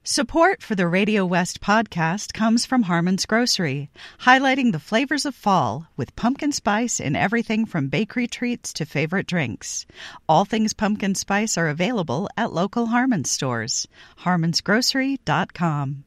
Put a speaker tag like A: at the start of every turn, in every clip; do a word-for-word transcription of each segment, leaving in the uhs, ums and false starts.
A: Support for the Radio West podcast comes from Harmon's Grocery, highlighting the flavors of fall with pumpkin spice in everything from bakery treats to favorite drinks. All things pumpkin spice are available at local Harmon's stores. harmons grocery dot com.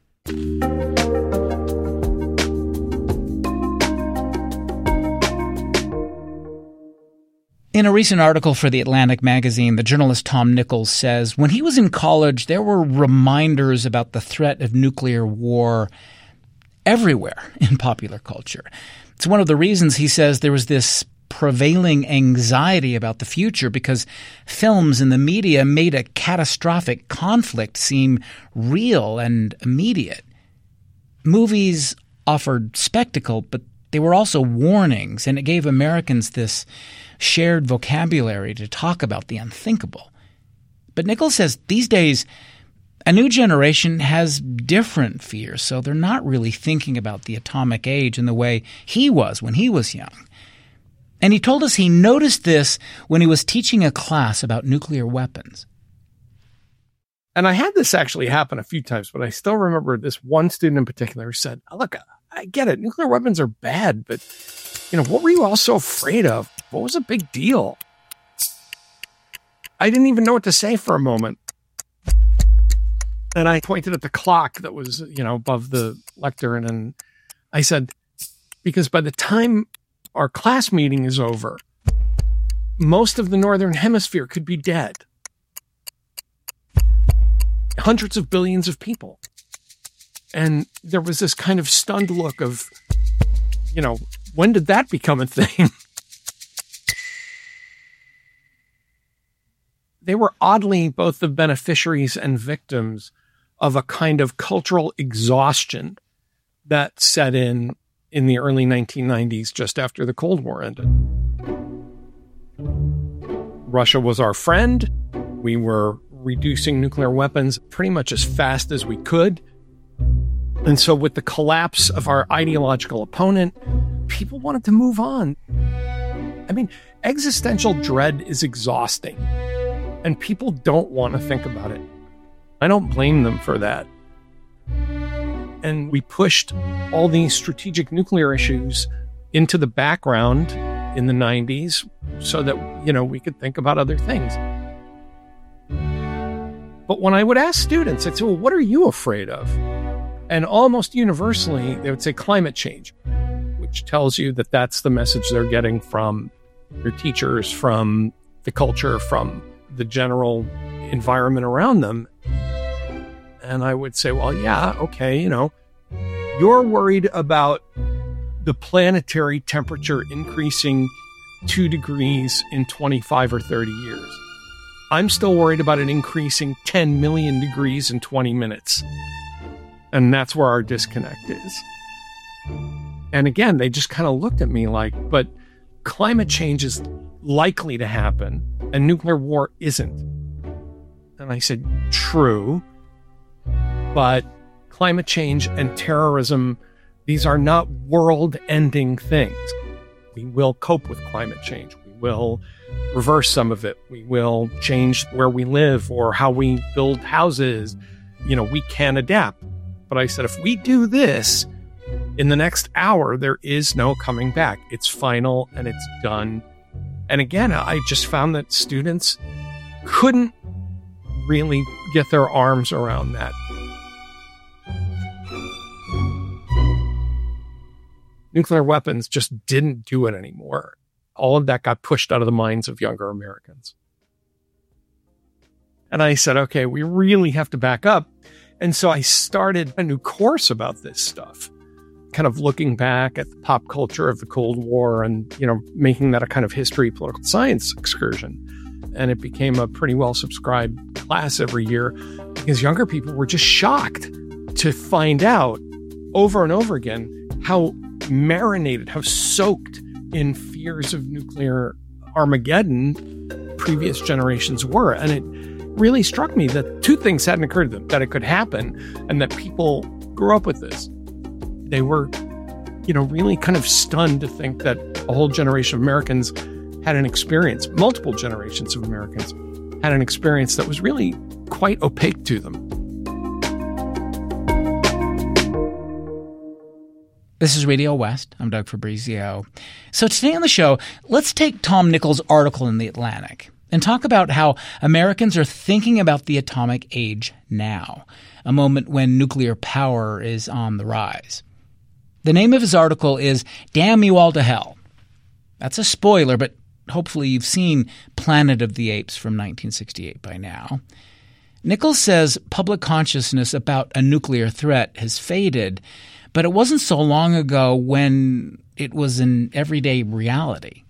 B: In a recent article for The Atlantic magazine, the journalist Tom Nichols says when he was in college, there were reminders about the threat of nuclear war everywhere in popular culture. It's one of the reasons he says there was this prevailing anxiety about the future because films and the media made a catastrophic conflict seem real and immediate. Movies offered spectacle, but they were also warnings, and it gave Americans this shared vocabulary to talk about the unthinkable. But Nichols says these days a new generation has different fears, so they're not really thinking about the atomic age in the way he was when he was young. And he told us he noticed this when he was teaching a class about nuclear weapons.
C: And I had this actually happen a few times, but I still remember this one student in particular who said, look, I get it. Nuclear weapons are bad, but, you know, what were you all so afraid of? What was a big deal? I didn't even know what to say for a moment. And I pointed at the clock that was, you know, above the lectern. And I said, because by the time our class meeting is over, most of the Northern Hemisphere could be dead. Hundreds of billions of people. And there was this kind of stunned look of, you know, when did that become a thing? They were oddly both the beneficiaries and victims of a kind of cultural exhaustion that set in in the early nineteen nineties, just after the Cold War ended. Russia was our friend. We were reducing nuclear weapons pretty much as fast as we could. And so with the collapse of our ideological opponent, people wanted to move on. I mean, existential dread is exhausting, and people don't want to think about it. I don't blame them for that. And we pushed all these strategic nuclear issues into the background in the nineties so that, you know, we could think about other things. But when I would ask students, I'd say, well, what are you afraid of? And almost universally, they would say climate change, which tells you that that's the message they're getting from their teachers, from the culture, from the general environment around them. And I would say, well, yeah, okay, you know, you're worried about the planetary temperature increasing two degrees in twenty-five or thirty years. I'm still worried about it increasing ten million degrees in twenty minutes. And that's where our disconnect is. And again, they just kind of looked at me like, but climate change is likely to happen and nuclear war isn't. And I said, true, but climate change and terrorism, these are not world-ending things. We will cope with climate change. We will reverse some of it. We will change where we live or how we build houses. You know, we can adapt. But I said, if we do this in the next hour, there is no coming back. It's final and it's done. And again, I just found that students couldn't really get their arms around that. Nuclear weapons just didn't do it anymore. All of that got pushed out of the minds of younger Americans. And I said, okay, we really have to back up. And so I started a new course about this stuff, kind of looking back at the pop culture of the Cold War and, you know, making that a kind of history, political science excursion. And it became a pretty well-subscribed class every year because younger people were just shocked to find out over and over again how marinated, how soaked in fears of nuclear Armageddon previous generations were. And it really struck me that two things hadn't occurred to them, that it could happen and that people grew up with this. They were, you know, really kind of stunned to think that a whole generation of Americans had an experience, multiple generations of Americans had an experience that was really quite opaque to them.
B: This is Radio West. I'm Doug Fabrizio. So today on the show, let's take Tom Nichols' article in The Atlantic and talk about how Americans are thinking about the atomic age now, a moment when nuclear power is on the rise. The name of his article is Damn You All to Hell. That's a spoiler, but hopefully you've seen Planet of the Apes from nineteen sixty-eight by now. Nichols says public consciousness about a nuclear threat has faded, but it wasn't so long ago when it was an everyday reality.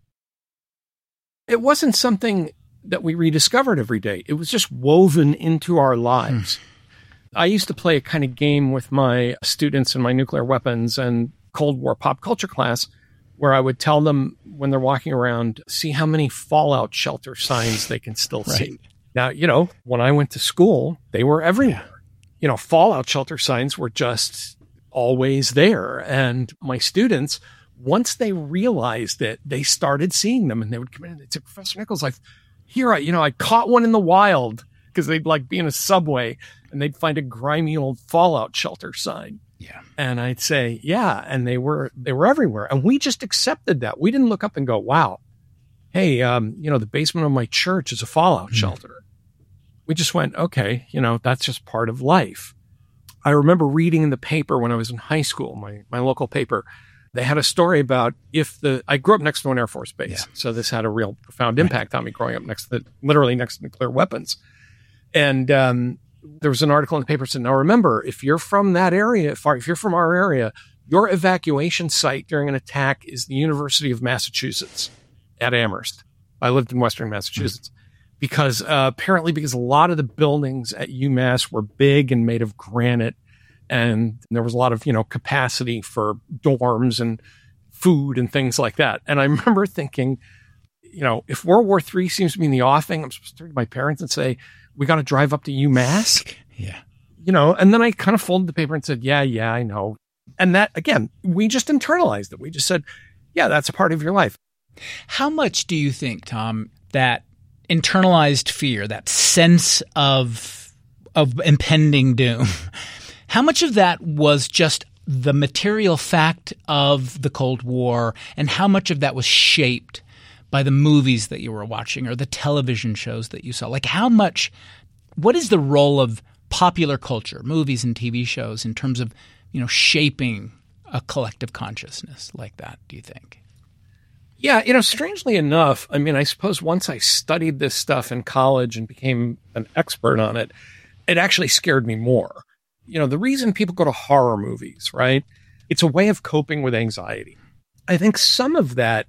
C: It wasn't something that we rediscovered every day. It was just woven into our lives. Hmm. I used to play a kind of game with my students in my nuclear weapons and Cold War pop culture class where I would tell them when they're walking around, see how many fallout shelter signs they can still
B: Right.
C: see. Now, you know, when I went to school, they were everywhere. Yeah. You know, fallout shelter signs were just always there. And my students, once they realized it, they started seeing them and they would come in and they'd say, Professor Nichols, I've here, I, you know, I caught one in the wild because they'd like be in a subway and they'd find a grimy old fallout shelter sign.
B: Yeah.
C: And I'd say, yeah. And they were, they were everywhere. And we just accepted that. We didn't look up and go, wow, hey, um, you know, the basement of my church is a fallout mm-hmm. shelter. We just went, okay, you know, that's just part of life. I remember reading in the paper when I was in high school, my, my local paper, they had a story about if the, I grew up next to an Air Force base. Yeah. So this had a real profound impact right. on me growing up next to the, literally next to nuclear weapons. And, um, there was an article in the paper that said, now remember, if you're from that area, if, our, if you're from our area, your evacuation site during an attack is the University of Massachusetts at Amherst. I lived in Western Massachusetts. Mm-hmm. Because uh, apparently because a lot of the buildings at UMass were big and made of granite, and there was a lot of, you know, capacity for dorms and food and things like that. And I remember thinking, you know, if World War Three seems to be in the offing, I'm supposed to turn to my parents and say, we got to drive up to UMass?
B: Yeah.
C: You know, and then I kind of folded the paper and said, yeah, yeah, I know. And that, again, we just internalized it. We just said, yeah, that's a part of your life.
B: How much do you think, Tom, that internalized fear, that sense of of impending doom, how much of that was just the material fact of the Cold War, and how much of that was shaped by the movies that you were watching or the television shows that you saw? Like how much – what is the role of popular culture, movies and T V shows, in terms of, you know, shaping a collective consciousness like that, do you think?
C: Yeah, you know, strangely enough, I mean, I suppose once I studied this stuff in college and became an expert on it, it actually scared me more. You know, the reason people go to horror movies, right? It's a way of coping with anxiety. I think some of that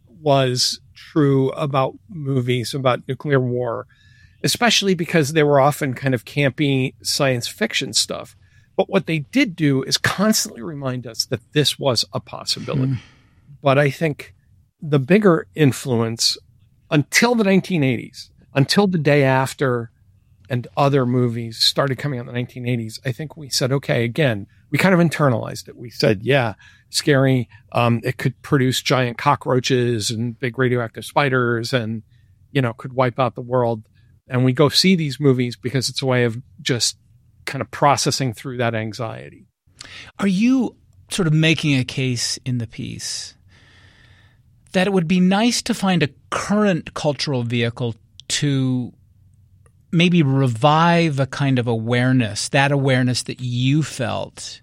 C: was true about movies about nuclear war, especially because they were often kind of campy science fiction stuff. But what they did do is constantly remind us that this was a possibility. Mm. But I think the bigger influence until the nineteen eighties, until The Day After and other movies started coming out in the nineteen eighties, I think we said, okay, again, we kind of internalized it. We said, yeah, scary. Um, it could produce giant cockroaches and big radioactive spiders and, you know, could wipe out the world. And we go see these movies because it's a way of just kind of processing through that anxiety.
B: Are you sort of making a case in the piece that it would be nice to find a current cultural vehicle to maybe revive a kind of awareness, that awareness that you felt,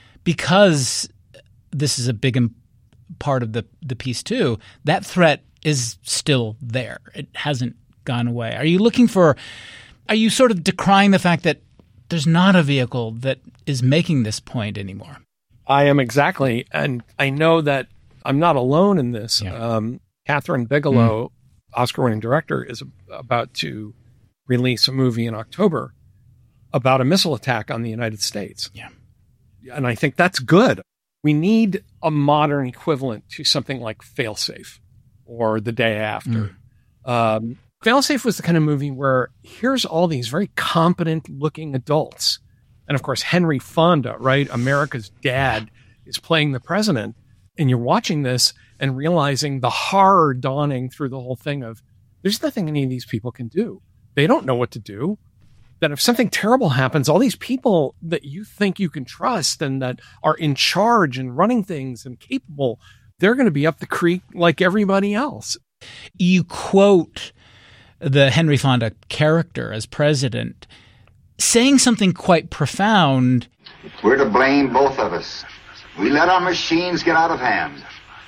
B: because this is a big part of the, the piece too, that threat is still there. It hasn't gone away. Are you looking for – are you sort of decrying the fact that there's not a vehicle that is making this point anymore?
C: I am exactly. And I know that I'm not alone in this. Yeah. Um, Catherine Bigelow, mm. Oscar-winning director, is about to release a movie in October about a missile attack on the United States.
B: Yeah.
C: And I think that's good. We need a modern equivalent to something like Failsafe or The Day After. Mm. Um, Failsafe was the kind of movie where here's all these very competent-looking adults. And, of course, Henry Fonda, right, America's dad, is playing the president. And you're watching this and realizing the horror dawning through the whole thing of there's nothing any of these people can do. They don't know what to do. that if something terrible happens, all these people that you think you can trust and that are in charge and running things and capable, they're going to be up the creek like everybody else.
B: You quote the Henry Fonda character as president saying something quite profound.
D: We're to blame, both of us. We let our machines get out of hand.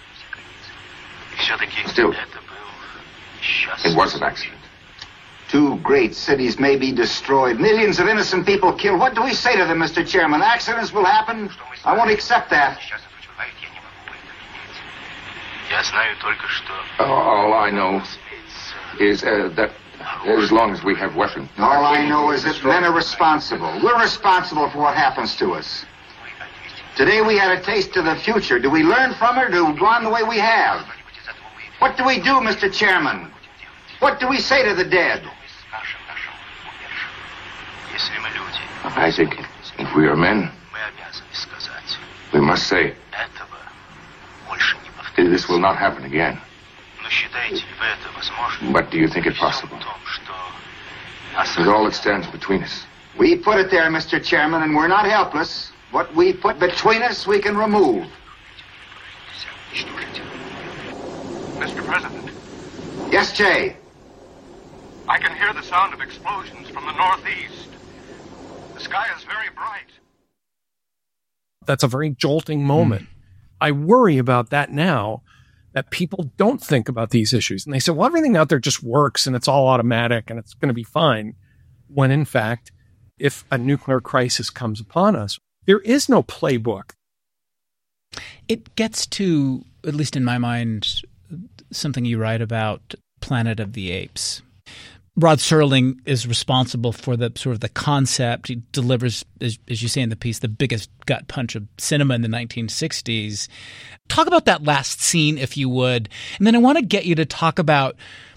D: Still, it was an accident. Two great cities may be destroyed. Millions of innocent people killed. What do we say to them, Mister Chairman? Accidents will happen. I won't accept that.
E: All I know is uh, that as long as we have weapons.
D: All I know is that men are responsible. We're responsible for what happens to us. Today we had a taste of the future. Do we learn from it or do we go on the way we have? What do we do, Mister Chairman? What do we say to the dead?
E: I think if we are men, we must say, this will not happen again. But do you think it possible? With all that stands between us.
D: We put it there, Mister Chairman, and we're not helpless. What we put between us, we can remove.
F: Mister President.
D: Yes, Jay.
F: I can hear the sound of explosions from the northeast. The sky is very bright.
C: That's a very jolting moment. Mm. I worry about that now, that people don't think about these issues. And they say, well, everything out there just works and it's all automatic and it's going to be fine. When in fact, if a nuclear crisis comes upon us, there is no playbook.
B: It gets to, at least in my mind, something you write about Planet of the Apes. Rod Serling is responsible for the sort of the concept. He delivers, as, as you say in the piece, the biggest gut punch of cinema in the nineteen sixties. Talk about that last scene, if you would. And then I want to get you to talk about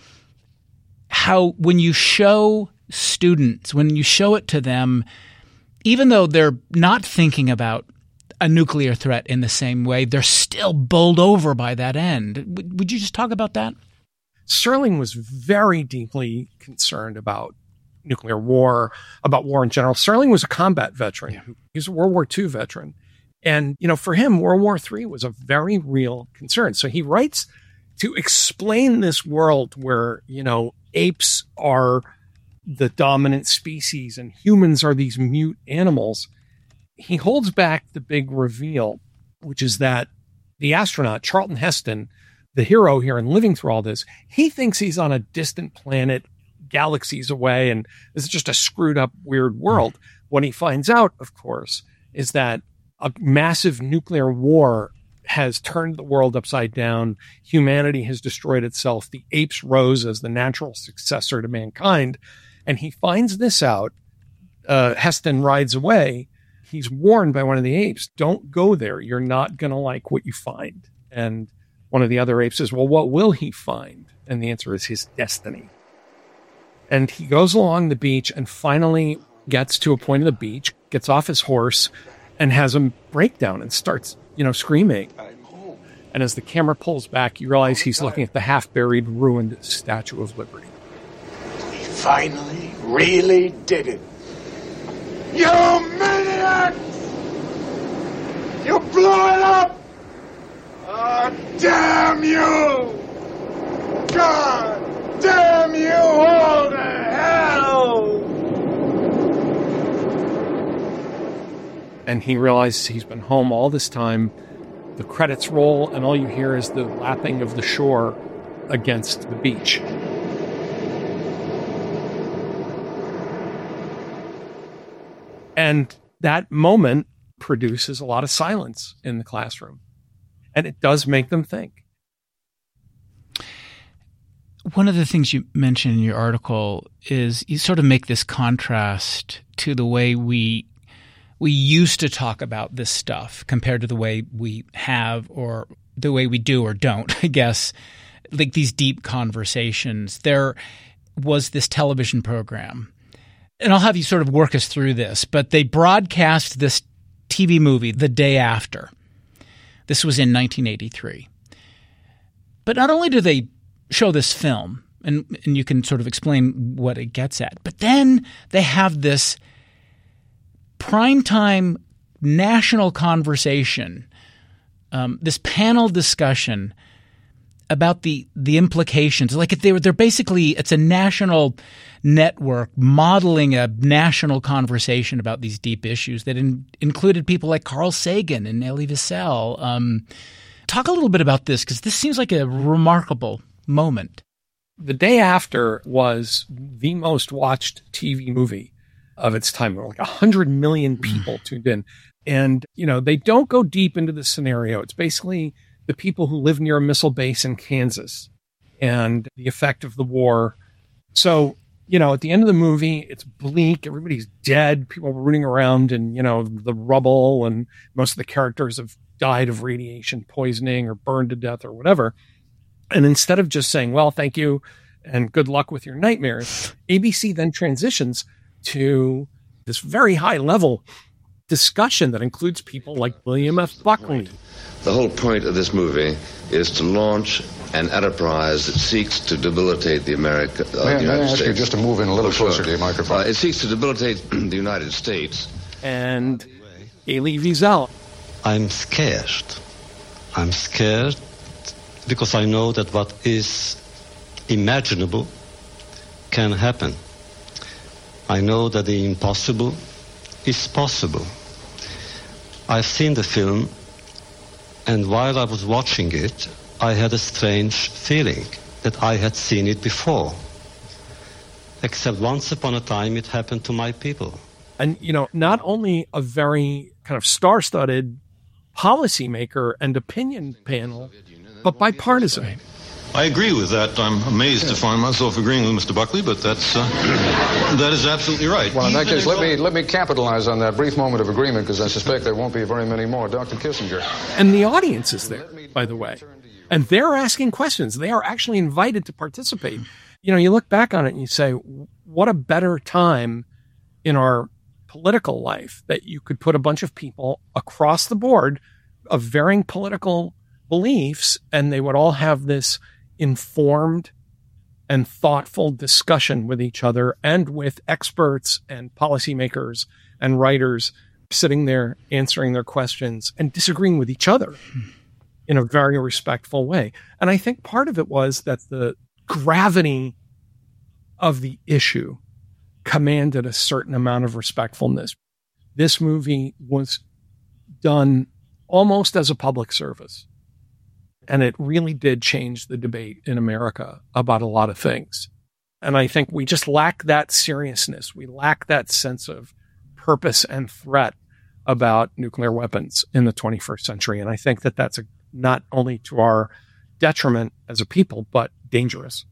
B: how when you show students, when you show it to them, even though they're not thinking about a nuclear threat in the same way, they're still bowled over by that end. Would, would you just talk about that?
C: Serling was very deeply concerned about nuclear war, about war in general. Serling was a combat veteran. Yeah. He was a World War Two veteran. And, you know, for him, World War Three was a very real concern. So he writes to explain this world where, you know, apes are the dominant species and humans are these mute animals. He holds back the big reveal, which is that the astronaut, Charlton Heston, the hero here and living through all this, he thinks he's on a distant planet galaxies away and this is just a screwed up, weird world. What he finds out, of course, is that a massive nuclear war has turned the world upside down. Humanity has destroyed itself. The apes rose as the natural successor to mankind. And he finds this out. Uh, Heston rides away. He's warned by one of the apes, don't go there. You're not going to like what you find. And one of the other apes says, well, what will he find? And the answer is his destiny. And he goes along the beach and finally gets to a point of the beach, gets off his horse, and has a breakdown and starts, you know, screaming. And as the camera pulls back, you realize he's looking at the half-buried, ruined Statue of Liberty.
G: We finally really did it. You maniacs! You blew it up! Oh, damn you! God damn you all to hell!
C: And he realizes he's been home all this time. The credits roll, and all you hear is the lapping of the shore against the beach. And that moment produces a lot of silence in the classroom. And it does make them think.
B: One of the things you mention in your article is you sort of make this contrast to the way we we used to talk about this stuff compared to the way we have or the way we do or don't, I guess, like these deep conversations. There was this television program, and I'll have you sort of work us through this, but they broadcast this T V movie the day after. This was in nineteen eighty-three. But not only do they show this film, And, and you can sort of explain what it gets at. But then they have this primetime national conversation, um, this panel discussion about the the implications. Like if they were, they're basically, it's a national network modeling a national conversation about these deep issues that in, included people like Carl Sagan and Elie Wiesel. Um, talk a little bit about this, because this seems like a remarkable moment.
C: The day after was the most watched T V movie of its time. Like one hundred million people tuned in. And, you know, they don't go deep into the scenario. It's basically the people who live near a missile base in Kansas and the effect of the war. So, you know, at the end of the movie, it's bleak. Everybody's dead. People are rooting around in, you know, the rubble. And most of the characters have died of radiation poisoning or burned to death or whatever. And instead of just saying, well, thank you and good luck with your nightmares, A B C then transitions to this very high level discussion that includes people like William F. Buckley.
E: The whole point of this movie is to launch an enterprise that seeks to debilitate the America, uh,
H: may,
E: the United
H: may I ask
E: States.
H: you just to move in a little
E: oh, sure.
H: closer to your microphone?
E: Uh, it seeks to debilitate the United States.
C: And Elie Wiesel.
I: I'm scared. I'm scared because I know that what is imaginable can happen. I know that the impossible is possible. I've seen the film, and while I was watching it, I had a strange feeling that I had seen it before. Except once upon a time it happened to my people.
C: And, you know, not only a very kind of star-studded policymaker and opinion panel, but bipartisan.
J: I agree with that. I'm amazed to find myself agreeing with Mister Buckley, but that's uh, that is absolutely right.
H: Well, in that
J: Even
H: case,
J: if
H: let me let me capitalize on that brief moment of agreement, because I suspect there won't be very many more. Doctor Kissinger.
C: And the audience is there, by the way. And they're asking questions. They are actually invited to participate. You know, you look back on it and you say, what a better time in our political life that you could put a bunch of people across the board of varying political beliefs, and they would all have this informed and thoughtful discussion with each other and with experts and policymakers and writers sitting there answering their questions and disagreeing with each other in a very respectful way. And I think part of it was that the gravity of the issue commanded a certain amount of respectfulness. This movie was done almost as a public service. And it really did change the debate in America about a lot of things. And I think we just lack that seriousness. We lack that sense of purpose and threat about nuclear weapons in the twenty-first century. And I think that that's a, not only to our detriment as a people, but dangerous.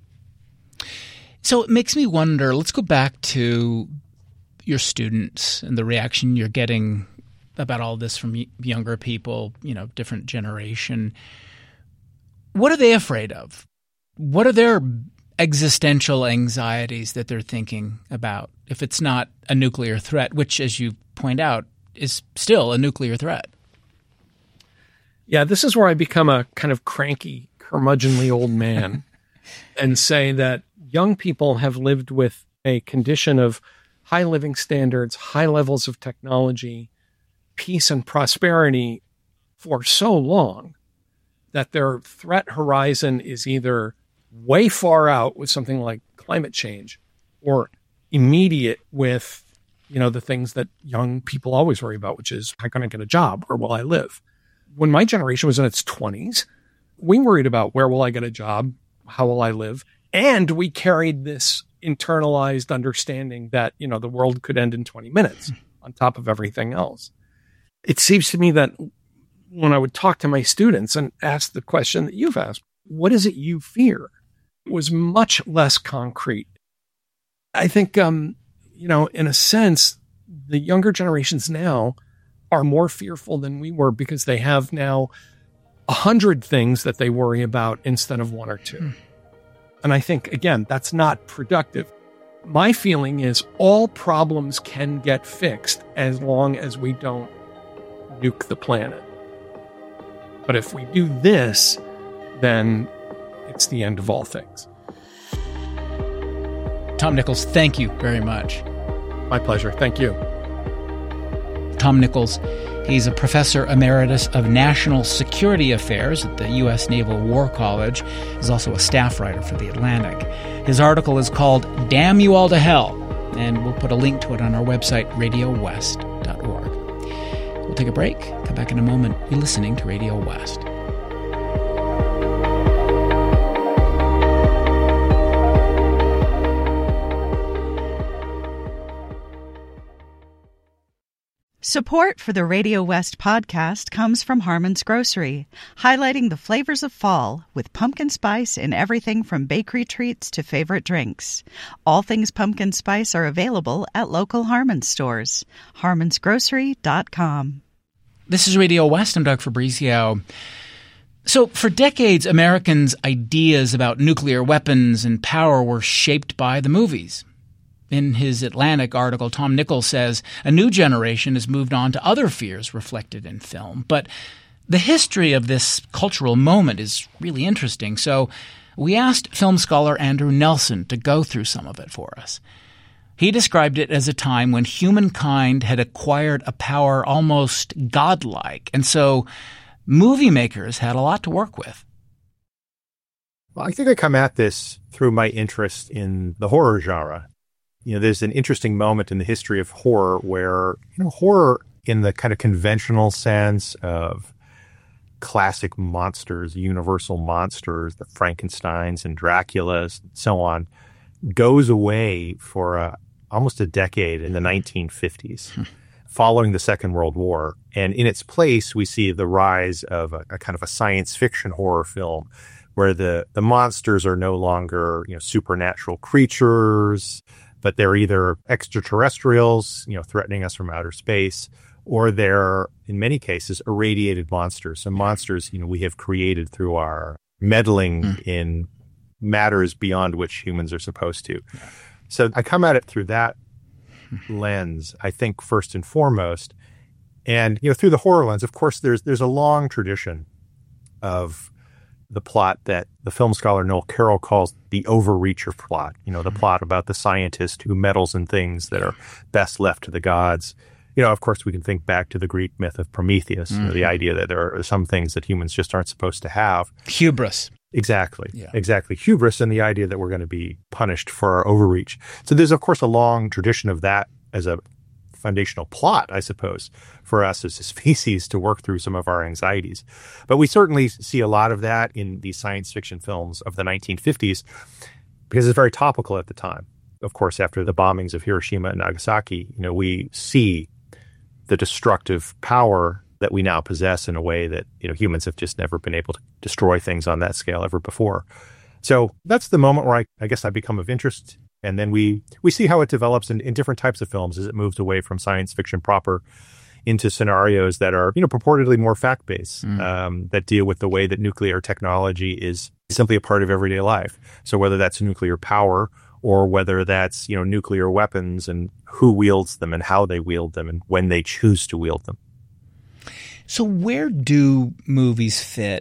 B: So it makes me wonder, let's go back to your students and the reaction you're getting about all this from younger people, you know, different generation. What are they afraid of? What are their existential anxieties that they're thinking about if it's not a nuclear threat, which, as you point out, is still a nuclear threat?
C: Yeah, this is where I become a kind of cranky, curmudgeonly old man and say that young people have lived with a condition of high living standards, high levels of technology, peace and prosperity for so long that their threat horizon is either way far out with something like climate change or immediate with, you know, the things that young people always worry about, which is, how can I get a job? Where will I live? When my generation was in its twenties, we worried about where will I get a job? How will I live? And we carried this internalized understanding that, you know, the world could end in twenty minutes on top of everything else. It seems to me that when I would talk to my students and ask the question that you've asked, what is it you fear? It was much less concrete. I think, um, you know, in a sense, the younger generations now are more fearful than we were because they have now a hundred things that they worry about instead of one or two. Hmm. And I think, again, that's not productive. My feeling is all problems can get fixed as long as we don't nuke the planet. But if we do this, then it's the end of all things.
B: Tom Nichols, thank you very much.
C: My pleasure. Thank you.
B: Tom Nichols, he's a professor emeritus of national security affairs at the U S Naval War College. He's also a staff writer for The Atlantic. His article is called Damn You All to Hell, and we'll put a link to it on our website, radio west dot org. We'll take a break. Come back in a moment. You're listening to Radio West.
A: Support for the Radio West podcast comes from Harmon's Grocery, highlighting the flavors of fall with pumpkin spice in everything from bakery treats to favorite drinks. All things pumpkin spice are available at local Harmon stores. harmons grocery dot com.
B: This is Radio West. I'm Doug Fabrizio. So for decades, Americans' ideas about nuclear weapons and power were shaped by the movies. In his Atlantic article, Tom Nichols says a new generation has moved on to other fears reflected in film. But the history of this cultural moment is really interesting. So we asked film scholar Andrew Nelson to go through some of it for us. He described it as a time when humankind had acquired a power almost godlike. And so movie makers had a lot to work with.
K: Well, I think I come at this through my interest in the horror genre. You know, there's an interesting moment in the history of horror where, you know, horror in the kind of conventional sense of classic monsters, universal monsters, the Frankensteins and Draculas and so on, goes away for a, almost a decade in the nineteen fifties, hmm. following the Second World War. And in its place, we see the rise of a, a kind of a science fiction horror film where the, the monsters are no longer, you know, supernatural creatures, but they're either extraterrestrials, you know, threatening us from outer space, or they're, in many cases, irradiated monsters. So monsters, you know, we have created through our meddling mm. in matters beyond which humans are supposed to. Yeah. So I come at it through that lens, I think, first and foremost. And, you know, through the horror lens, of course, there's there's a long tradition of the plot that the film scholar Noel Carroll calls the overreacher plot, you know, the mm-hmm. plot about the scientist who meddles in things that are best left to the gods. You know, of course, we can think back to the Greek myth of Prometheus, mm-hmm. you know, the idea that there are some things that humans just aren't supposed to have.
B: Hubris.
K: Exactly.
B: Yeah.
K: Exactly. Hubris and the idea that we're going to be punished for our overreach. So there's, of course, a long tradition of that as a foundational plot, I suppose, for us as a species to work through some of our anxieties. But we certainly see a lot of that in these science fiction films of the nineteen fifties because it's very topical at the time. Of course, after the bombings of Hiroshima and Nagasaki, you know, we see the destructive power that we now possess in a way that, you know, humans have just never been able to destroy things on that scale ever before. So that's the moment where I, I guess I become of interest. And then we, we see how it develops in, in different types of films as it moves away from science fiction proper into scenarios that are, you know, purportedly more fact-based, mm. um, that deal with the way that nuclear technology is simply a part of everyday life. So whether that's nuclear power or whether that's, you know, nuclear weapons and who wields them and how they wield them and when they choose to wield them.
B: So where do movies fit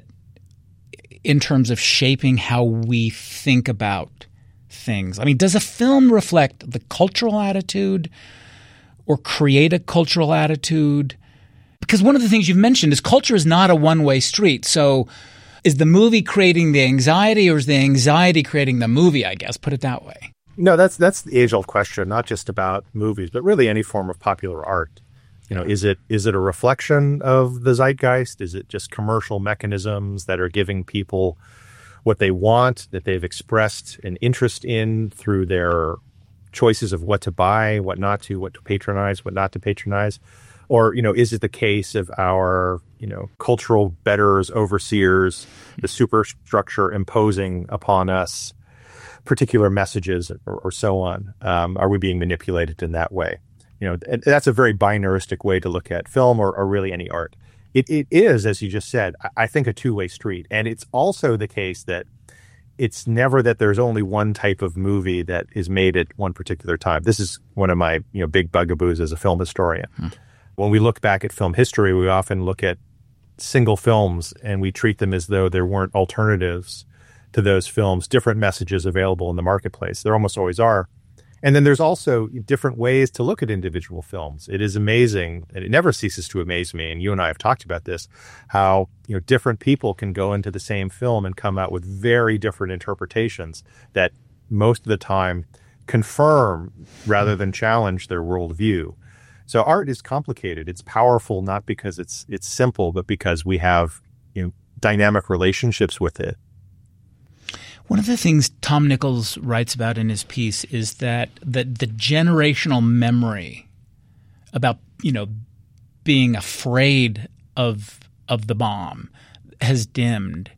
B: in terms of shaping how we think about things? I mean, does a film reflect the cultural attitude or create a cultural attitude? Because one of the things you've mentioned is culture is not a one-way street. So is the movie creating the anxiety or is the anxiety creating the movie, I guess? Put it that way.
K: No, that's that's the age-old question, not just about movies, but really any form of popular art. You know, is it is it a reflection of the zeitgeist? Is it just commercial mechanisms that are giving people what they want, that they've expressed an interest in through their choices of what to buy, what not to, what to patronize, what not to patronize? Or, you know, is it the case of our, you know, cultural betters, overseers, the superstructure imposing upon us particular messages or, or so on? Um, are we being manipulated in that way? You know, that's a very binaristic way to look at film or, or really any art. It, it is, as you just said, I think a two-way street. And it's also the case that it's never that there's only one type of movie that is made at one particular time. This is one of my, you know, big bugaboos as a film historian. Hmm. When we look back at film history, we often look at single films and we treat them as though there weren't alternatives to those films, different messages available in the marketplace. There almost always are. And then there's also different ways to look at individual films. It is amazing, and it never ceases to amaze me, and you and I have talked about this, how, you know, different people can go into the same film and come out with very different interpretations that most of the time confirm rather than challenge their worldview. So art is complicated. It's powerful not because it's it's simple, but because we have, you know, dynamic relationships with it.
B: One of the things Tom Nichols writes about in his piece is that the, the generational memory about, you know, being afraid of of the bomb has dimmed.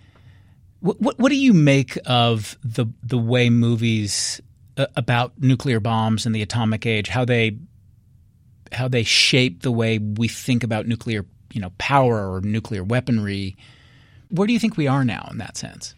B: What what, what do you make of the the way movies uh, about nuclear bombs and the atomic age, how they how they shape the way we think about nuclear, you know, power or nuclear weaponry? Where do you think we are now in that sense?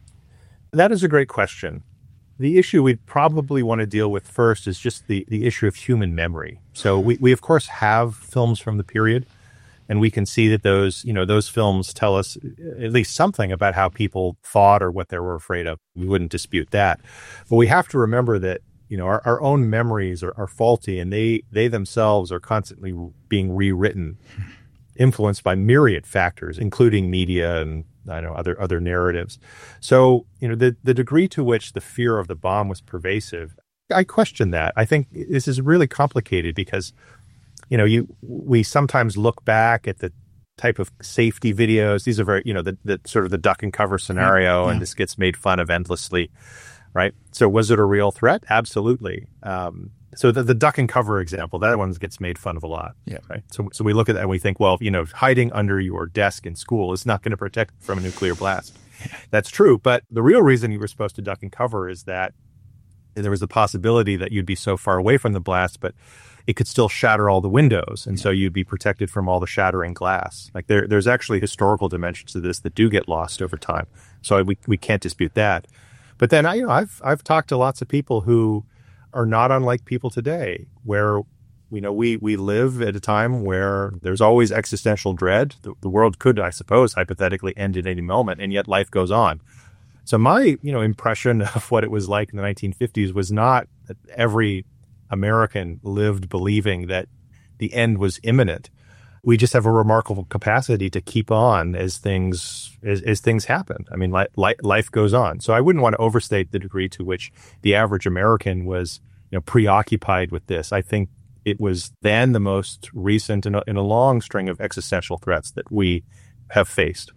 K: That is a great question. The issue we'd probably want to deal with first is just the, the issue of human memory. So we, we, of course, have films from the period, and we can see that those, you know, those films tell us at least something about how people thought or what they were afraid of. We wouldn't dispute that. But we have to remember that, you know, our, our own memories are, are faulty, and they, they themselves are constantly being rewritten, influenced by myriad factors, including media and I know other other narratives. So, you know, the, the degree to which the fear of the bomb was pervasive, I question that. I think this is really complicated because, you know, you we sometimes look back at the type of safety videos. These are very, you know, the, the sort of the duck and cover scenario, yeah. and this gets made fun of endlessly, right? So was it a real threat? Absolutely. Um, So the, the duck and cover example, that one gets made fun of a lot.
B: Yeah.
K: Right. So so we look at that and we think, well, you know, hiding under your desk in school is not going to protect from a nuclear blast. That's true. But the real reason you were supposed to duck and cover is that there was a possibility that you'd be so far away from the blast, but it could still shatter all the windows. And yeah. so you'd be protected from all the shattering glass. Like there, there's actually historical dimensions to this that do get lost over time. So we we can't dispute that. But then I, you know, I've I've talked to lots of people who are not unlike people today, where, you know, we, we live at a time where there's always existential dread. The, the world could, I suppose, hypothetically end at any moment, and yet life goes on. So my, you know, impression of what it was like in the nineteen fifties was not that every American lived believing that the end was imminent. We just have a remarkable capacity to keep on as things as, as things happen. I mean, li- li- life goes on. So I wouldn't want to overstate the degree to which the average American was, you know, preoccupied with this. I think it was then the most recent in a, in a long string of existential threats that we have faced.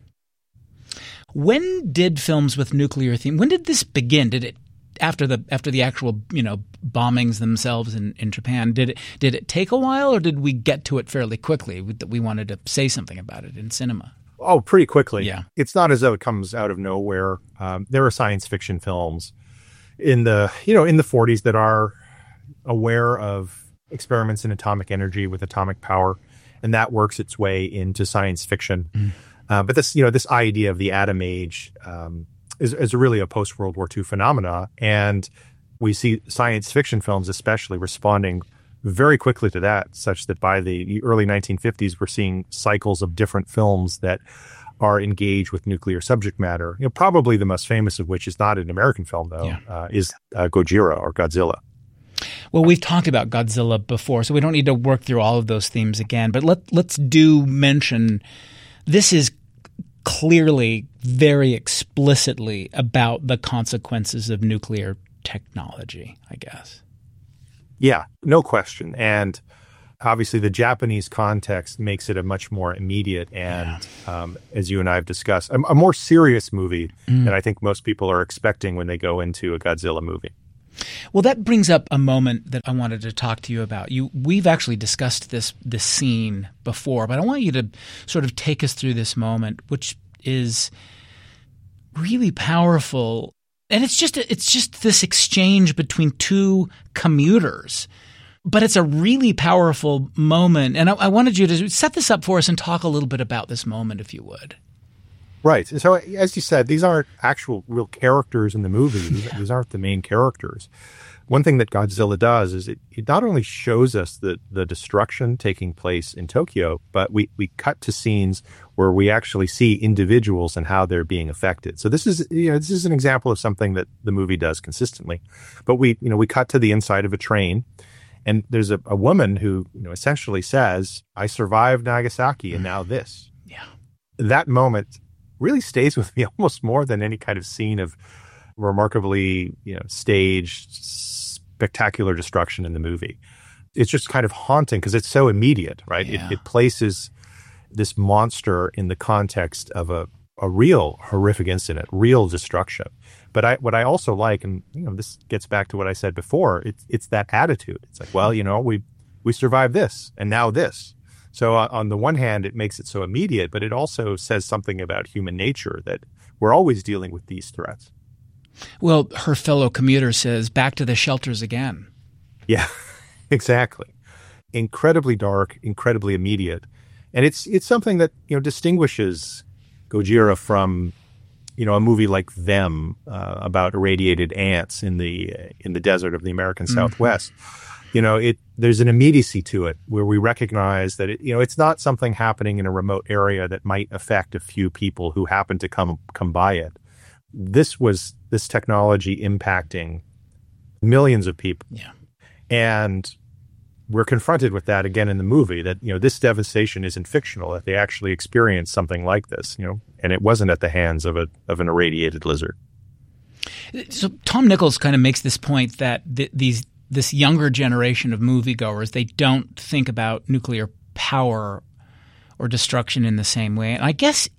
B: When did films with nuclear theme? When did this begin? Did it after the after the actual, you know, bombings themselves in, in Japan? Did it did it take a while, or did we get to it fairly quickly? That we wanted to say something about it in cinema.
K: Oh, pretty quickly.
B: Yeah,
K: it's not as though it comes out of nowhere. Um, there are science fiction films in the you know in the forties that are aware of experiments in atomic energy with atomic power, and that works its way into science fiction. Mm. Uh, but this you know this idea of the atom age. Um, Is, is really a post-World War Two phenomena. And we see science fiction films especially responding very quickly to that, such that by the early nineteen fifties, we're seeing cycles of different films that are engaged with nuclear subject matter. You know, probably the most famous of which is not an American film, though, yeah. uh, is uh, Gojira or Godzilla.
B: Well, we've talked about Godzilla before, so we don't need to work through all of those themes again. But let, let's do mention this is clearly very explicitly about the consequences of nuclear technology, I guess.
K: Yeah, no question. And obviously the Japanese context makes it a much more immediate and, yeah. um, as you and I have discussed, a, a more serious movie mm. than I think most people are expecting when they go into a Godzilla movie.
B: Well, that brings up a moment that I wanted to talk to you about. You, we've actually discussed this this scene before, but I want you to sort of take us through this moment, which is really powerful. And it's just it's just this exchange between two commuters. But it's a really powerful moment. And I, I wanted you to set this up for us and talk a little bit about this moment, if you would.
K: Right. So as you said, these aren't actual real characters in the movie. These, yeah. these aren't the main characters. one thing that Godzilla does is it, it not only shows us the, the destruction taking place in Tokyo, but we, we cut to scenes where we actually see individuals and how they're being affected. So this is, you know, this is an example of something that the movie does consistently. But we, you know, we cut to the inside of a train, and there's a, a woman who, you know, essentially says, "I survived Nagasaki and now this."
B: Yeah. That
K: moment really stays with me almost more than any kind of scene of remarkably, you know, staged, spectacular destruction in the movie. It's just kind of haunting because it's so immediate, right?
B: Yeah.
K: It, it places this monster in the context of a, a real horrific incident, real destruction. But I, what I also like, and you know, this gets back to what I said before, it's it's that attitude. It's like, well, you know, we we survived this, and now this. So uh, on the one hand, it makes it so immediate, but it also says something about human nature, that we're always dealing with these threats.
B: Well, her fellow commuter says, "Back to the shelters again."
K: Yeah, exactly. Incredibly dark, incredibly immediate. And it's it's something that, you know, distinguishes Gojira from, you know, a movie like Them, uh, about irradiated ants in the in the desert of the American mm-hmm. Southwest. You know, it there's an immediacy to it where we recognize that it, you know, it's not something happening in a remote area that might affect a few people who happen to come come by it. This was this technology impacting millions of people.
B: Yeah.
K: And we're confronted with that again in the movie, that, you know, this devastation isn't fictional, that they actually experienced something like this, you know, and it wasn't at the hands of a of an irradiated lizard.
B: So Tom Nichols kind of makes this point that th- these this younger generation of moviegoers, they don't think about nuclear power or destruction in the same way. And I guess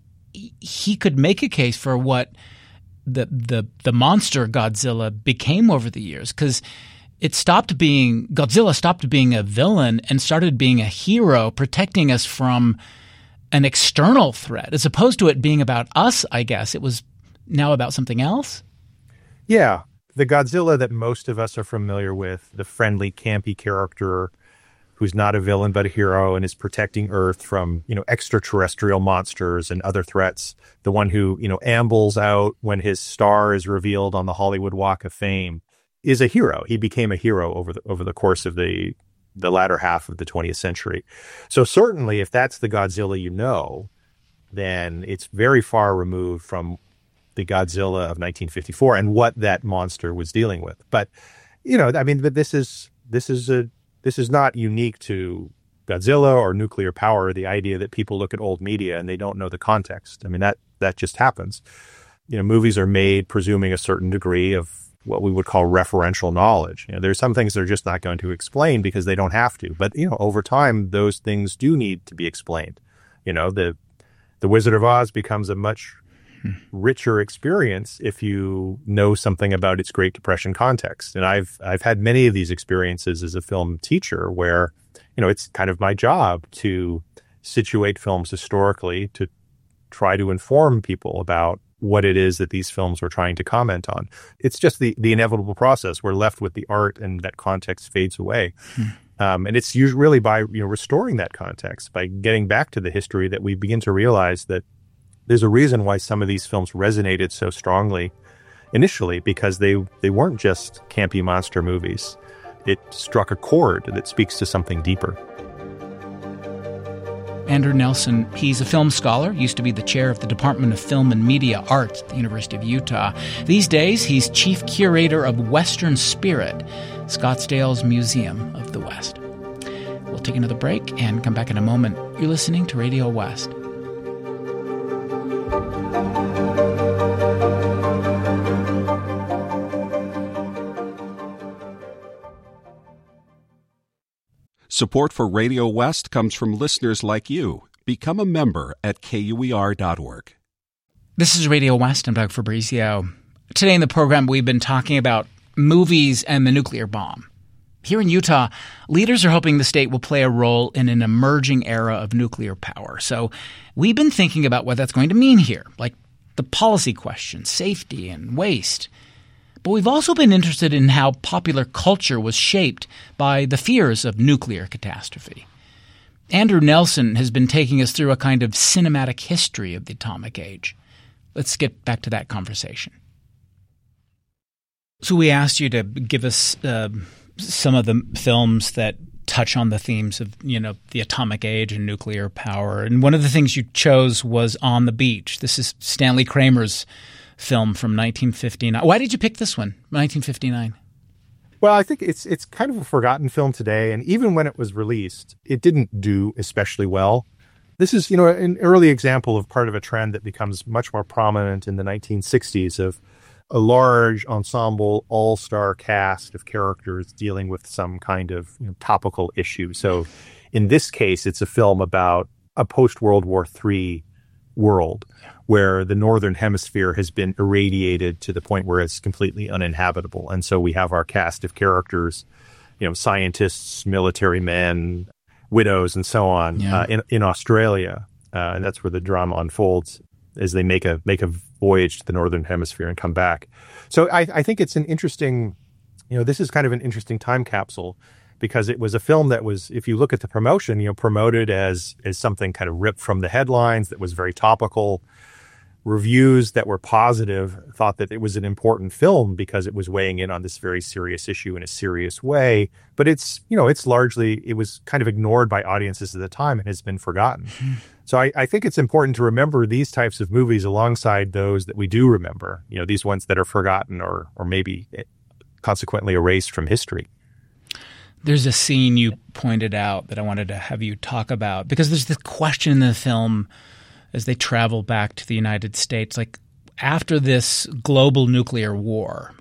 B: he could make a case for what the the the monster Godzilla became over the years, because it stopped being – Godzilla stopped being a villain and started being a hero, protecting us from an external threat, as opposed to it being about us, I guess. It was now about something else?
K: Yeah. The Godzilla that most of us are familiar with, the friendly, campy character who's not a villain but a hero and is protecting Earth from, you know, extraterrestrial monsters and other threats. The one who, you know, ambles out when his star is revealed on the Hollywood Walk of Fame is a hero. He became a hero over the over the course of the the latter half of the twentieth century. So certainly, if that's the Godzilla you know, then it's very far removed from the Godzilla of nineteen fifty-four and what that monster was dealing with. But, you know, I mean, but this is this is a this is not unique to Godzilla or nuclear power. The idea that people look at old media and they don't know the context. I mean, that that just happens. You know, movies are made presuming a certain degree of what we would call referential knowledge. You know, there's some things they're just not going to explain because they don't have to. But, you know, over time, those things do need to be explained. You know, the the Wizard of Oz becomes a much richer experience if you know something about its Great Depression context. And I've I've had many of these experiences as a film teacher where, you know, it's kind of my job to situate films historically, to try to inform people about what it is that these films were trying to comment on. It's just the, the inevitable process. We're left with the art and that context fades away. Hmm. Um, and it's usually really by, you know, restoring that context, by getting back to the history, that we begin to realize that there's a reason why some of these films resonated so strongly initially, because they, they weren't just campy monster movies. It struck a chord that speaks to something deeper.
B: Andrew Nelson, he's a film scholar, used to be the chair of the Department of Film and Media Arts at the University of Utah. These days, he's chief curator of Western Spirit, Scottsdale's Museum of the West. We'll take another break and come back in a moment. You're listening to Radio West.
L: Support for Radio West comes from listeners like you. Become a member at K U E R dot org.
B: This is Radio West. I'm Doug Fabrizio. Today in the program, we've been talking about movies and the nuclear bomb. Here in Utah, leaders are hoping the state will play a role in an emerging era of nuclear power. So we've been thinking about what that's going to mean here, like the policy questions, safety, and waste. But we've also been interested in how popular culture was shaped by the fears of nuclear catastrophe. Andrew Nelson has been taking us through a kind of cinematic history of the atomic age. Let's get back to that conversation. So we asked you to give us uh, some of the films that touch on the themes of, you know, the atomic age and nuclear power. And one of the things you chose was On the Beach. This is Stanley Kramer's film from nineteen fifty-nine. Why did you pick this one, nineteen fifty-nine?
K: Well, I think it's it's kind of a forgotten film today. And even when it was released, it didn't do especially well. This is, you know, an early example of part of a trend that becomes much more prominent in the nineteen sixties of a large ensemble, all-star cast of characters dealing with some kind of, you know, topical issue. So in this case, it's a film about a post-World War Three world where the Northern Hemisphere has been irradiated to the point where it's completely uninhabitable. And so we have our cast of characters, you know, scientists, military men, widows, and so on, yeah. uh, in, in Australia. Uh, and that's where the drama unfolds as they make a make a voyage to the Northern Hemisphere and come back. So I, I think it's an interesting, you know, this is kind of an interesting time capsule because it was a film that was, if you look at the promotion, you know, promoted as as something kind of ripped from the headlines that was very topical. Reviews that were positive thought that it was an important film because it was weighing in on this very serious issue in a serious way. But it's, you know, it's largely, it was kind of ignored by audiences at the time and has been forgotten. Mm-hmm. So I, I think it's important to remember these types of movies alongside those that we do remember, you know, these ones that are forgotten or or maybe consequently erased from history.
B: There's a scene you pointed out that I wanted to have you talk about because there's this question in the film as they travel back to the United States, like after this global nuclear war,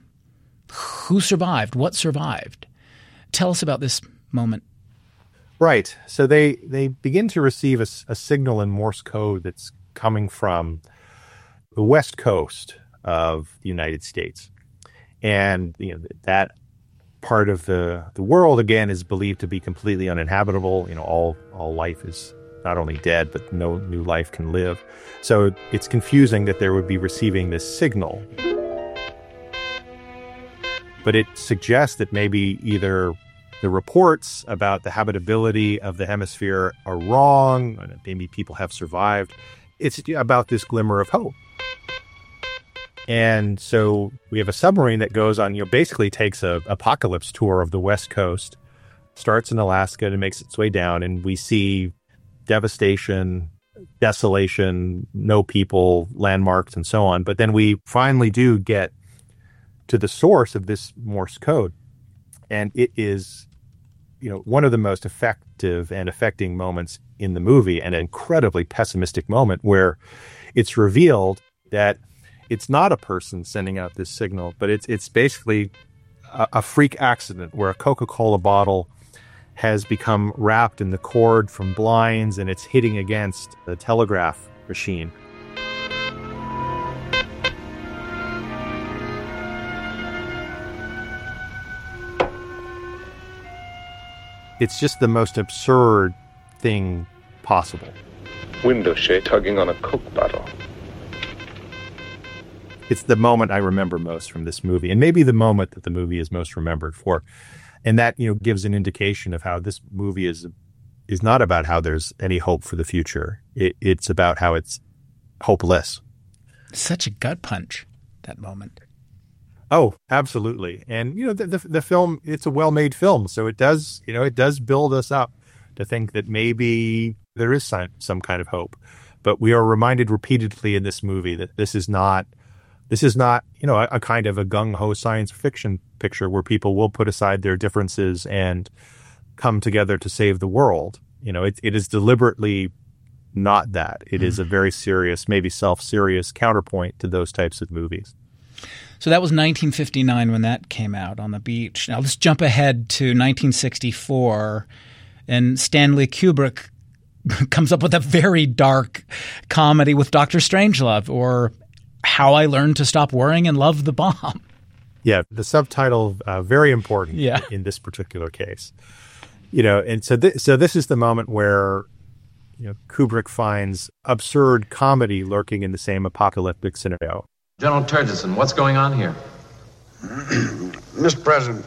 B: who survived? What survived? Tell us about this moment.
K: Right. So they, they begin to receive a, a signal in Morse code that's coming from the West Coast of the United States. And you know that part of the, the world, again, is believed to be completely uninhabitable. You know, all all life is not only dead, but no new life can live. So it's confusing that they would be receiving this signal. But it suggests that maybe either the reports about the habitability of the hemisphere are wrong, or maybe people have survived. It's about this glimmer of hope. And so we have a submarine that goes on, you know, basically takes a apocalypse tour of the West Coast, starts in Alaska and makes its way down, and we see devastation, desolation, no people, landmarks, and so on. But then we finally do get to the source of this Morse code. And it is, you know, one of the most effective and affecting moments in the movie, an incredibly pessimistic moment where it's revealed that it's not a person sending out this signal, but it's it's basically a, a freak accident where a Coca-Cola bottle has become wrapped in the cord from blinds and it's hitting against the telegraph machine. It's just the most absurd thing possible.
M: Window shade tugging on a Coke bottle.
K: It's the moment I remember most from this movie, and maybe the moment that the movie is most remembered for. And that, you know, gives an indication of how this movie is is not about how there's any hope for the future. It, it's about how it's hopeless.
B: Such a gut punch, that moment.
K: Oh, absolutely. And, you know, the, the, the film, it's a well-made film. So it does, you know, it does build us up to think that maybe there is some, some kind of hope. But we are reminded repeatedly in this movie that this is not, this is not, you know, a, a kind of a gung-ho science fiction picture where people will put aside their differences and come together to save the world. You know, it, it is deliberately not that. It mm. is a very serious, maybe self-serious counterpoint to those types of movies.
B: So that was nineteen fifty-nine when that came out, On the Beach. Now let's jump ahead to nineteen sixty-four, and Stanley Kubrick comes up with a very dark comedy with Doctor Strangelove, or How I Learned to Stop Worrying and Love the Bomb.
K: Yeah, the subtitle uh, very important
B: yeah.
K: in this particular case. You know, and so th- so this is the moment where, you know, Kubrick finds absurd comedy lurking in the same apocalyptic scenario.
N: General Turgidson, what's going on here?
O: Mister President,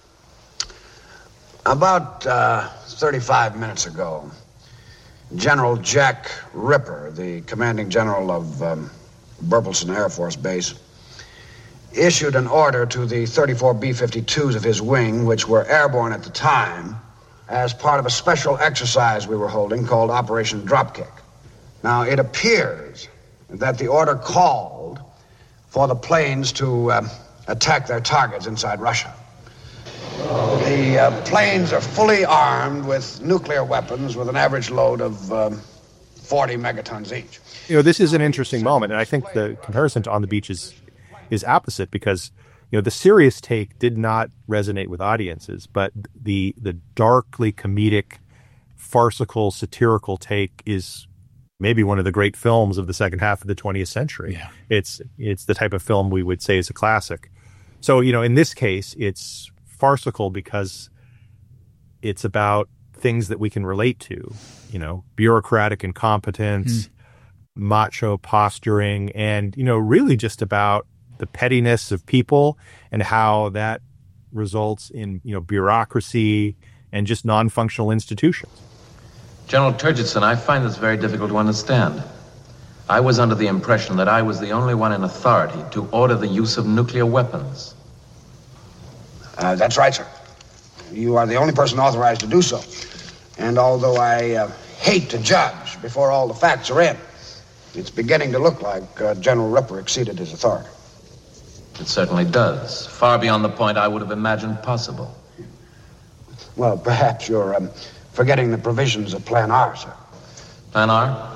O: about uh, thirty-five minutes ago, General Jack Ripper, the commanding general of um, Burleson Air Force Base, issued an order to the thirty-four B fifty-twos of his wing, which were airborne at the time, as part of a special exercise we were holding called Operation Dropkick. Now, it appears that the order called for the planes to uh, attack their targets inside Russia. The uh, planes are fully armed with nuclear weapons with an average load of um, forty megatons each.
K: You know, this is an interesting moment, and I think the comparison to On the Beach is, is opposite because, you know, the serious take did not resonate with audiences, but the the darkly comedic, farcical, satirical take is maybe one of the great films of the second half of the twentieth century.
B: Yeah.
K: It's it's the type of film we would say is a classic. So, you know, in this case, it's farcical because it's about things that we can relate to, you know, bureaucratic incompetence, mm. macho posturing, and, you know, really just about the pettiness of people and how that results in, you know, bureaucracy and just non-functional institutions.
N: General Turgidson, I find this very difficult to understand. I was under the impression that I was the only one in authority to order the use of nuclear weapons.
O: Uh, that's right, sir. You are the only person authorized to do so. And although I uh, hate to judge before all the facts are in, it's beginning to look like uh, General Ripper exceeded his authority.
N: It certainly does. Far beyond the point I would have imagined possible.
O: Well, perhaps you're um, forgetting the provisions of Plan R, sir.
N: Plan R?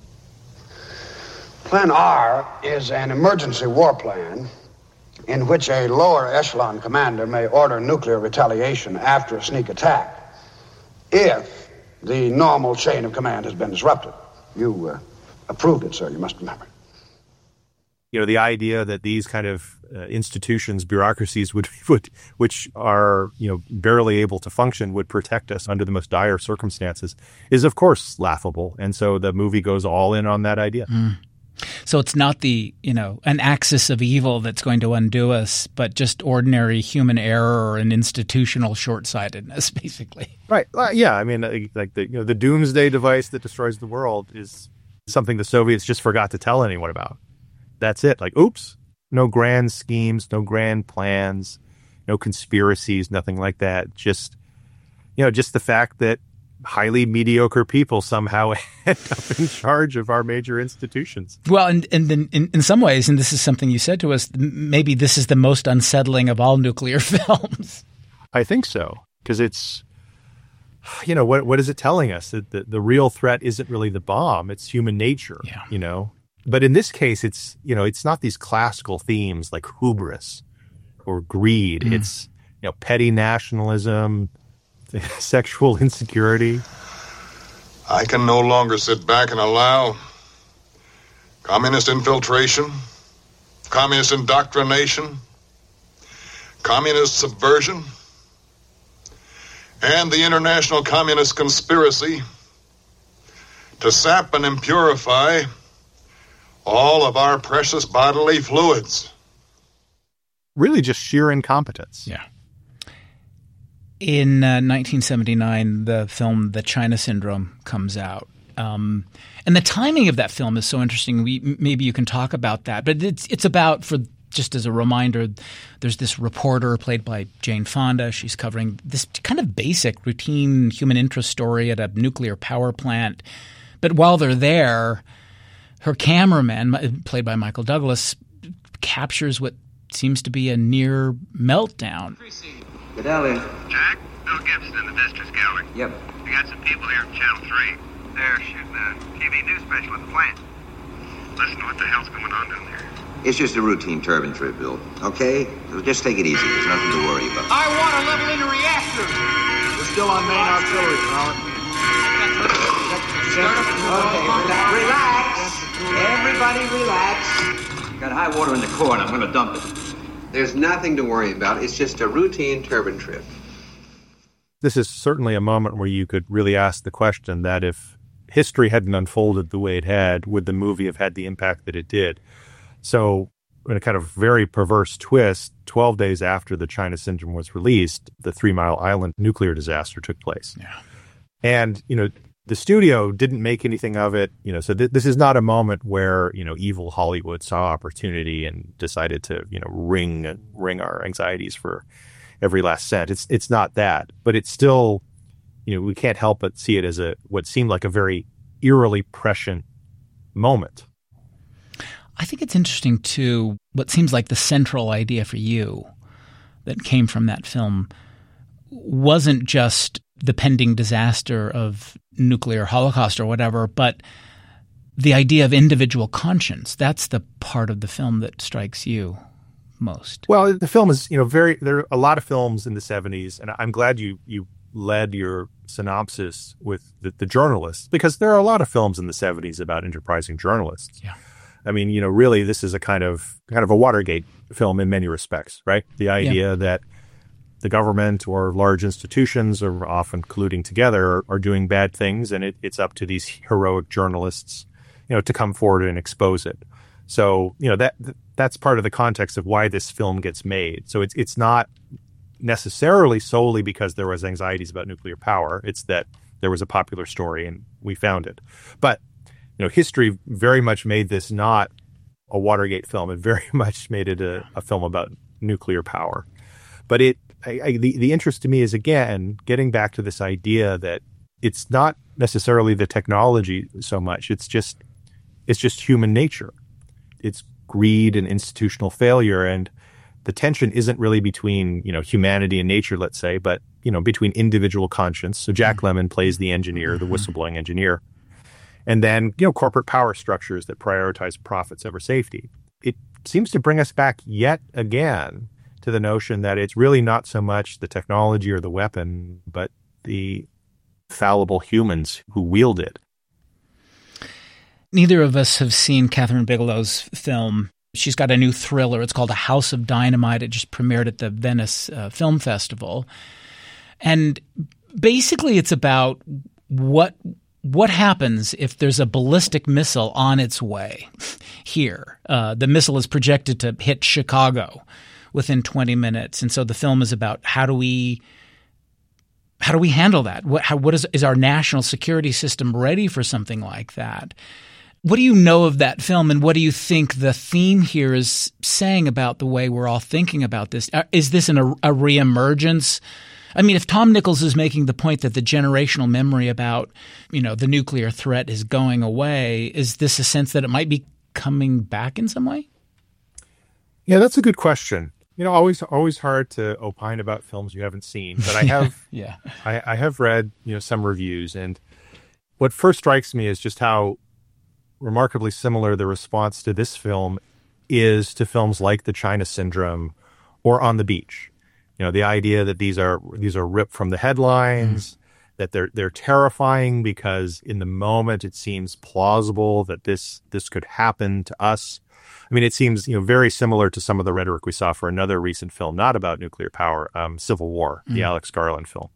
O: Plan R is an emergency war plan in which a lower echelon commander may order nuclear retaliation after a sneak attack if the normal chain of command has been disrupted. You uh, approved it, sir, you must remember.
K: You know, the idea that these kind of uh, institutions, bureaucracies, would, would, which are, you know, barely able to function, would protect us under the most dire circumstances is, of course, laughable. And so the movie goes all in on that idea.
B: Mm. So it's not the, you know, an axis of evil that's going to undo us, but just ordinary human error and institutional short-sightedness, basically.
K: Right. Uh, yeah. I mean, like, like the, you know, the doomsday device that destroys the world is something the Soviets just forgot to tell anyone about. That's it. Like, oops, no grand schemes, no grand plans, no conspiracies, nothing like that. Just, you know, just the fact that highly mediocre people somehow end up in charge of our major institutions.
B: Well, and, and in, in, in some ways, and this is something you said to us, maybe this is the most unsettling of all nuclear films.
K: I think so, because it's, you know, what what is it telling us? That the, the real threat isn't really the bomb, it's human nature,
B: yeah.
K: you know? But in this case, it's, you know, it's not these classical themes like hubris or greed. Mm. It's, you know, petty nationalism, sexual insecurity.
P: I can no longer sit back and allow communist infiltration, communist indoctrination, communist subversion, and the international communist conspiracy to sap and impurify all of our precious bodily fluids.
K: Really just sheer incompetence.
B: Yeah. In uh, nineteen seventy-nine, the film The China Syndrome comes out. Um, and the timing of that film is so interesting. We, maybe you can talk about that. But it's it's about, for just as a reminder, there's this reporter played by Jane Fonda. She's covering this kind of basic, routine human interest story at a nuclear power plant. But while they're there, her cameraman, played by Michael Douglas, captures what seems to be a near meltdown.
Q: Vidalia.
F: Jack, Bill Gibson in the Districts Gallery.
Q: Yep.
F: We got some people here from Channel three. They're shooting a T V news special at the plant. Listen, what the hell's going on down there?
Q: It's just a routine turbine trip, Bill. Okay? So just take it easy. There's nothing to worry about.
G: I want to level in the reactor. We're still on main auxiliary, Colin.
Q: Okay, relax. Everybody relax. Got high water in the core and I'm going to dump it.
R: There's nothing to worry about. It's just a routine turbine trip.
K: This is certainly a moment where you could really ask the question that if history hadn't unfolded the way it had, would the movie have had the impact that it did? So in a kind of very perverse twist, twelve days after the China Syndrome was released, the Three Mile Island nuclear disaster took place.
B: Yeah.
K: And, you know, the studio didn't make anything of it. You know, so th- this is not a moment where, you know, evil Hollywood saw opportunity and decided to, you know, wring, wring our anxieties for every last cent. It's, it's not that, but it's still, you know, we can't help but see it as a, what seemed like a very eerily prescient moment.
B: I think it's interesting, too, what seems like the central idea for you that came from that film wasn't just the pending disaster of nuclear holocaust or whatever, but the idea of individual conscience. That's the part of the film that strikes you most.
K: Well, the film is, you know, very, there are a lot of films in the seventies, and I'm glad you, you led your synopsis with the, the journalists, because there are a lot of films in the seventies about enterprising journalists.
B: Yeah.
K: I mean, you know, really, this is a kind of kind of a Watergate film in many respects, right? The idea yeah. that the government or large institutions are often colluding together or, or doing bad things, and it, it's up to these heroic journalists, you know, to come forward and expose it. So, you know, that that's part of the context of why this film gets made. So it's it's not necessarily solely because there was anxieties about nuclear power. It's that there was a popular story and we found it. But you know, history very much made this not a Watergate film. It very much made it a, a film about nuclear power. But it, I, I, the, the interest to me is, again, getting back to this idea that it's not necessarily the technology so much. It's just, it's just human nature. It's greed and institutional failure. And the tension isn't really between, you know, humanity and nature, let's say, but, you know, between individual conscience. So Jack Lemmon plays the engineer, the whistleblowing engineer. And then, you know, corporate power structures that prioritize profits over safety. It seems to bring us back yet again to the notion that it's really not so much the technology or the weapon, but the fallible humans who wield it.
B: Neither of us have seen Kathryn Bigelow's film. She's got a new thriller. It's called A House of Dynamite. It just premiered at the Venice uh, Film Festival. And basically it's about what what happens if there's a ballistic missile on its way here. Uh, the missile is projected to hit Chicago within twenty minutes. And so the film is about how do we how do we handle that? What, how, what is, is our national security system ready for something like that? What do you know of that film, and what do you think the theme here is saying about the way we're all thinking about this? Is this an, a, a reemergence? I mean, if Tom Nichols is making the point that the generational memory about, you know, the nuclear threat is going away, is this a sense that it might be coming back in some way?
K: Yeah, that's a good question. You know, always always hard to opine about films you haven't seen, but I have
B: yeah.
K: I, I have read, you know, some reviews, and what first strikes me is just how remarkably similar the response to this film is to films like The China Syndrome or On the Beach. You know, the idea that these are these are ripped from the headlines, mm. that they're they're terrifying because in the moment it seems plausible that this this could happen to us. I mean, it seems, you know, very similar to some of the rhetoric we saw for another recent film, not about nuclear power, um, Civil War, mm. the Alex Garland film.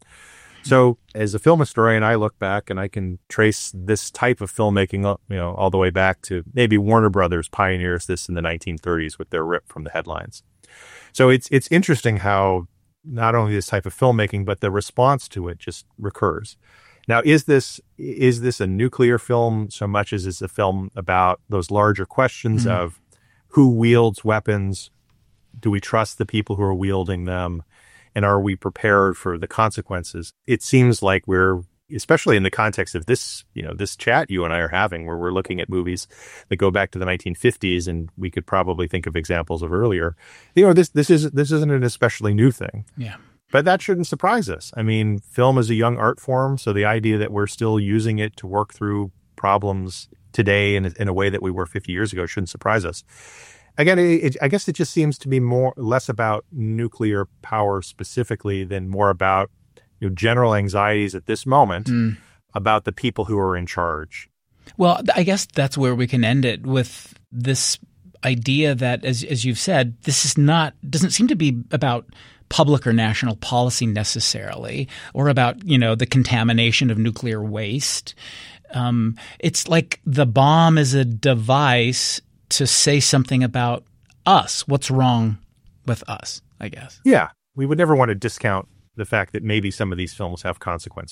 K: So as a film historian, I look back and I can trace this type of filmmaking, you know, all the way back to maybe Warner Brothers pioneers this in the nineteen thirties with their rip from the headlines. So it's it's interesting how not only this type of filmmaking, but the response to it just recurs. Now, is this is this a nuclear film so much as it's a film about those larger questions mm-hmm. of who wields weapons? Do we trust the people who are wielding them? And are we prepared for the consequences? It seems like we're, especially in the context of this, you know, this chat you and I are having, where we're looking at movies that go back to the nineteen fifties, and we could probably think of examples of earlier. You know, this this is this isn't an especially new thing.
B: Yeah.
K: But that shouldn't surprise us. I mean, film is a young art form, so the idea that we're still using it to work through problems today in a, in a way that we were fifty years ago shouldn't surprise us. Again, it, it, I guess it just seems to be more less about nuclear power specifically than more about, you know, general anxieties at this moment mm. about the people who are in charge.
B: Well, I guess that's where we can end it with this idea that, as as you've said, this is not doesn't seem to be about public or national policy necessarily, or about, you know, the contamination of nuclear waste. Um, it's like the bomb is a device to say something about us, what's wrong with us, I guess.
K: Yeah. We would never want to discount the fact that maybe some of these films have consequences.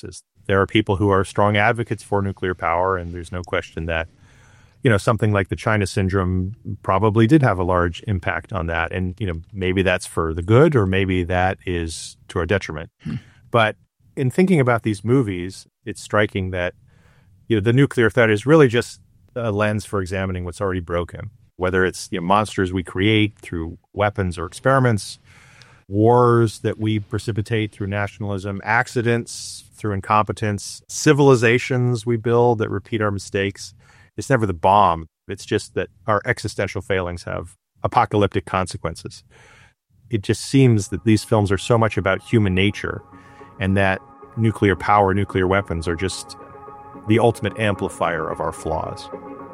K: There are people who are strong advocates for nuclear power, and there's no question that, you know, something like the China syndrome probably did have a large impact on that. And, you know, maybe that's for the good, or maybe that is to our detriment. Hmm. But in thinking about these movies, it's striking that, you know, the nuclear threat is really just a lens for examining what's already broken, whether it's, you know, monsters we create through weapons or experiments, wars that we precipitate through nationalism, accidents through incompetence, civilizations we build that repeat our mistakes. It's never the bomb. It's just that our existential failings have apocalyptic consequences. It just seems that these films are so much about human nature, and that nuclear power, nuclear weapons are just the ultimate amplifier of our flaws.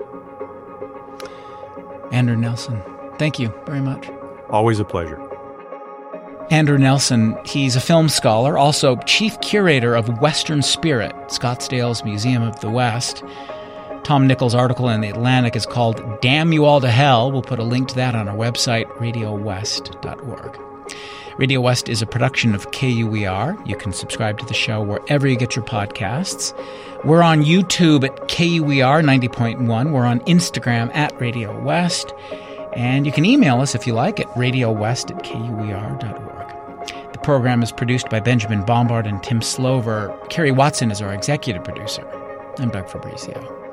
B: Andrew Nelson, thank you very much.
K: Always a pleasure.
B: Andrew Nelson, he's a film scholar, also chief curator of Western Spirit, Scottsdale's Museum of the West. Tom Nichols' article in The Atlantic is called Damn You All to Hell. We'll put a link to that on our website, radio west dot org. Radio West is a production of K U E R. You can subscribe to the show wherever you get your podcasts. We're on YouTube at K U E R ninety point one. We're on Instagram at Radio West. And you can email us if you like at radio west at K U E R dot org. The program is produced by Benjamin Bombard and Tim Slover. Kerry Watson is our executive producer. I'm Doug Fabrizio.